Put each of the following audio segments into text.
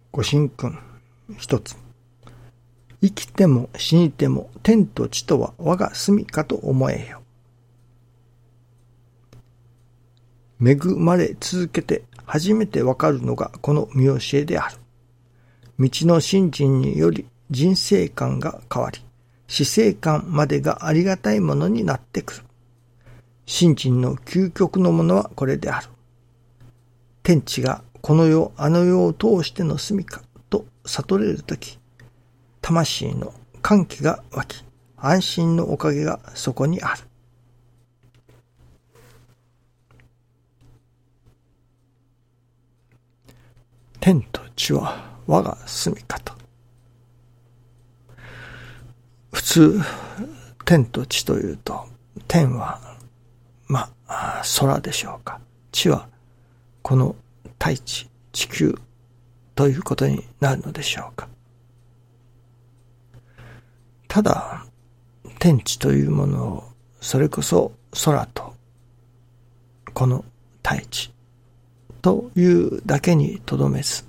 ご神君一つ。生きても死にても天と地とは我が住処と思えよ。恵まれ続けて初めてわかるのがこの見教えである。道の信心により人生観が変わり、死生観までがありがたいものになってくる。信心の究極のものはこれである。天地がこの世あの世を通しての住処と悟れるとき、魂の歓喜が湧き、安心のおかげがそこにある。天と地は我が住処と。普通、天と地というと、天は空でしょうか。地はこの大地、地球ということになるのでしょうか。ただ、天地というものを、それこそ空とこの大地というだけにとどめず、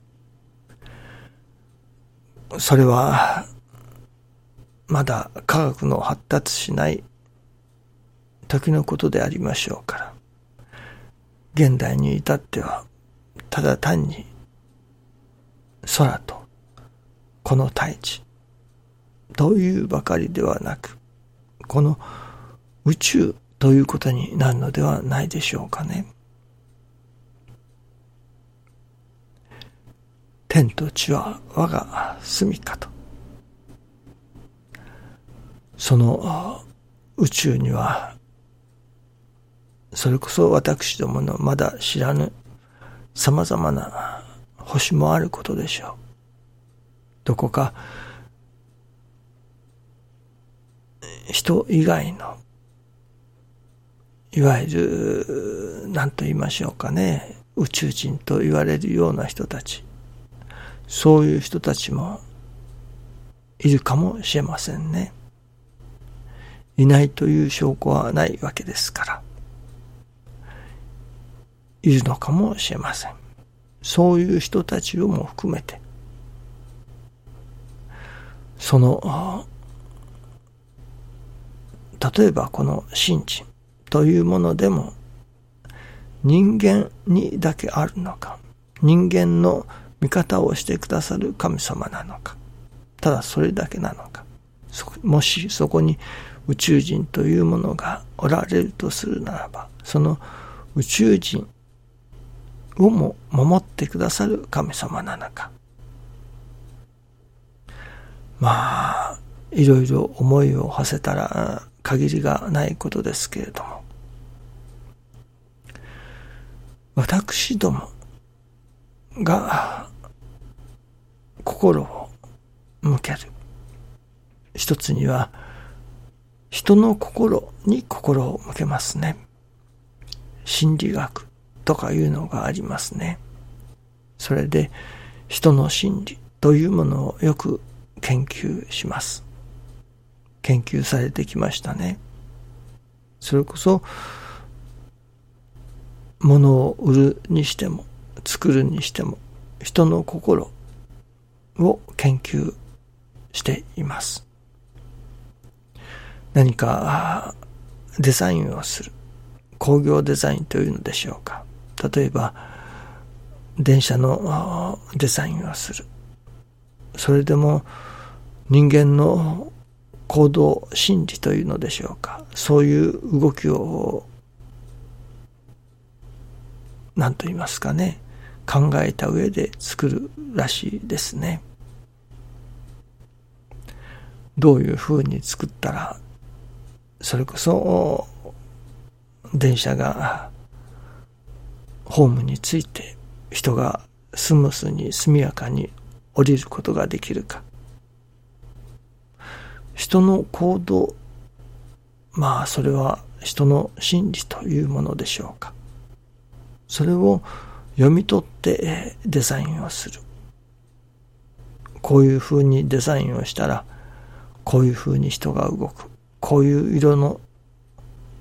それはまだ科学の発達しない時のことでありましょうから、現代に至ってはただ単に空とこの大地というばかりではなく、この宇宙ということになるのではないでしょうかね。天と地は我が住処と。その宇宙には、それこそ私どものまだ知らぬ様々な星もあることでしょう。どこか人以外の、いわゆる何と言いましょうかね、宇宙人と言われるような人たち、そういう人たちもいるかもしれませんね。いないという証拠はないわけですから、いるのかもしれません。そういう人たちをも含めて、その例えばこの信心というものでも、人間にだけあるのか、人間の味方をしてくださる神様なのか、ただそれだけなのか、もしそこに宇宙人というものがおられるとするならば、その宇宙人をも守ってくださる神様なのか、いろいろ思いを馳せたら限りがないことですけれども、私どもが心を向ける一つには、人の心に心を向けますね。心理学とかいうのがありますね。それで人の心理というものをよく研究します。研究されてきましたね。それこそ物を売るにしても作るにしても、人の心を研究しています。何かデザインをする、工業デザインというのでしょうか。例えば電車のデザインをする。それでも人間の行動心理というのでしょうか。そういう動きを何と言いますかね、考えた上で作るらしいですね。どういうふうに作ったら、それこそ電車がホームについて人がスムースに速やかに降りることができるか。人の行動、それは人の心理というものでしょうか。それを読み取ってデザインをする。こういうふうにデザインをしたら、こういうふうに人が動く。こういう色の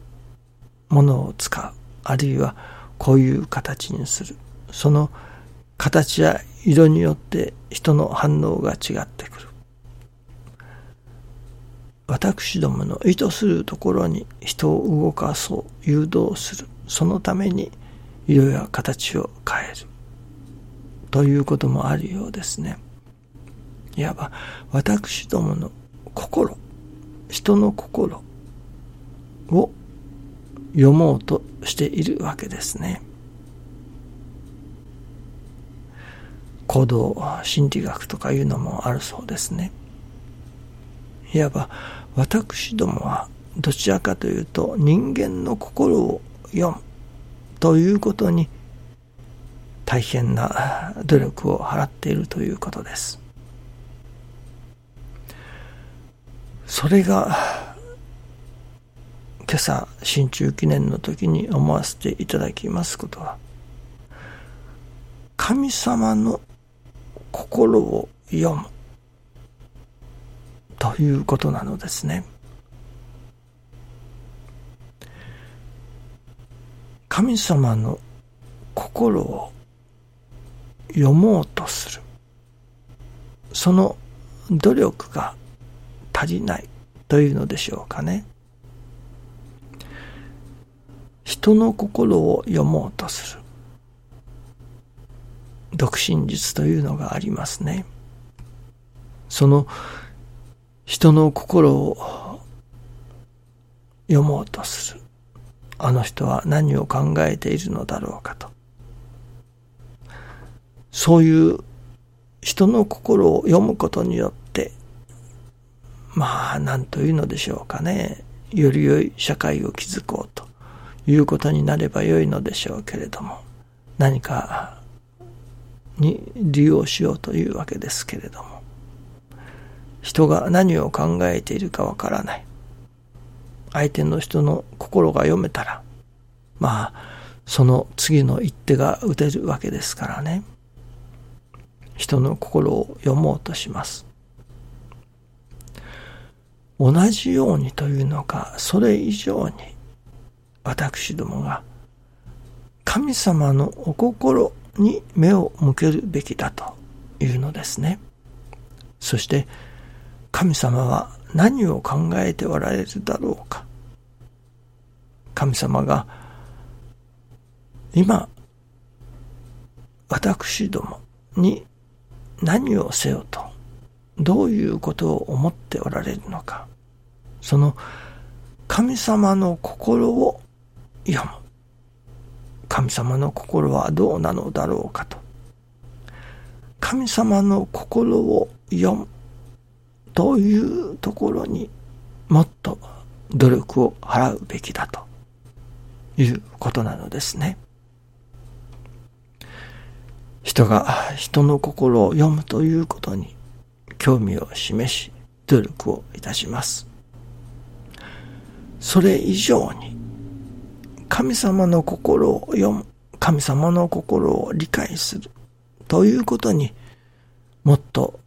ものを使う。あるいはこういう形にする。その形や色によって人の反応が違ってくる。私どもの意図するところに人を動かそう、誘導する。そのために色や形を変える。ということもあるようですね。いわば私どもの心、人の心を読もうとしているわけですね。行動心理学とかいうのもあるそうですね。いわば私どもはどちらかというと人間の心を読むということに大変な努力を払っているということです。それが今朝新中記念の時に思わせていただきますことは、神様の心を読むということなのですね。神様の心を読もうとする、その努力が足りないというのでしょうかね。人の心を読もうとする読心術というのがありますね。その人の心を読もうとする、あの人は何を考えているのだろうかと、そういう人の心を読むことによって、何というのでしょうかね、より良い社会を築こうということになれば良いのでしょうけれども、何かに利用しようというわけですけれども、人が何を考えているかわからない。相手の人の心が読めたら、その次の一手が打てるわけですからね。人の心を読もうとします。同じようにというのか、それ以上に私どもが神様のお心に目を向けるべきだというのですね。そして神様は何を考えておられるだろうか。神様が今私どもに何をせよと、どういうことを思っておられるのか、その神様の心を読む。神様の心はどうなのだろうかと。神様の心を読むというところにもっと努力を払うべきだということなのですね。人が人の心を読むということに興味を示し努力をいたします。それ以上に神様の心を読む、神様の心を理解するということにもっと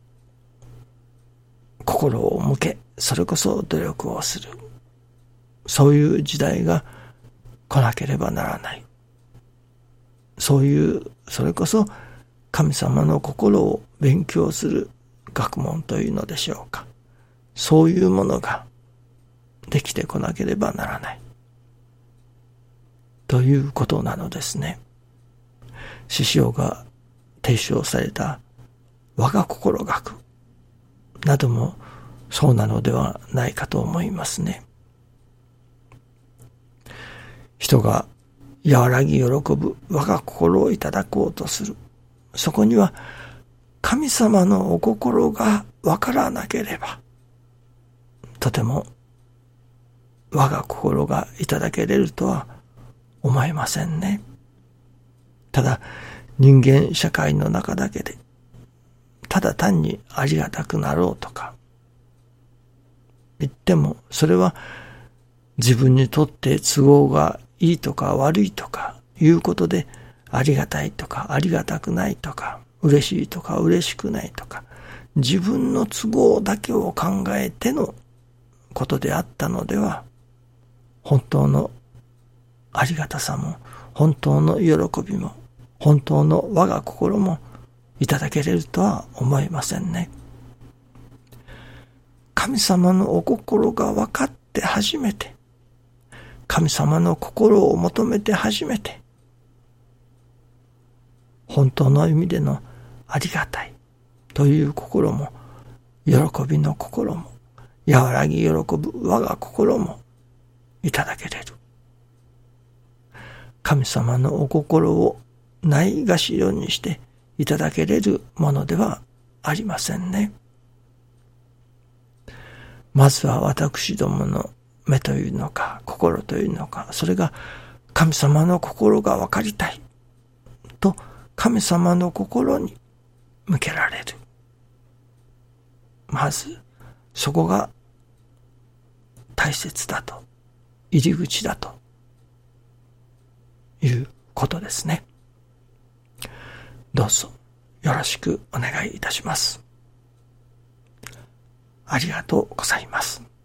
心を向け、それこそ努力をする、そういう時代が来なければならない。そういう、それこそ神様の心を勉強する学問というのでしょうか。そういうものができてこなければならないということなのですね。師匠が提唱された我が心学などもそうなのではないかと思いますね。人が和らぎ喜ぶ我が心をいただこうとする。そこには神様のお心がわからなければ、とても我が心がいただけれるとは思えませんね。ただ人間社会の中だけで、ただ単にありがたくなろうとか言っても、それは自分にとって都合がいいとか悪いとかいうことで、ありがたいとかありがたくないとか、嬉しいとか嬉しくないとか、自分の都合だけを考えてのことであったのでは、本当のありがたさも本当の喜びも本当の我が心もいただけれるとは思いませんね。神様のお心が分かって初めて、神様の心を求めて初めて、本当の意味でのありがたいという心も、喜びの心も、和らぎ喜ぶ我が心もいただけれる。神様のお心をないがしろにしていただけれるものではありませんね。まずは私どもの目というのか心というのか、それが神様の心が分かりたいと神様の心に向けられる。まずそこが大切だと、入り口だということですね。どうぞよろしくお願いいたします。ありがとうございます。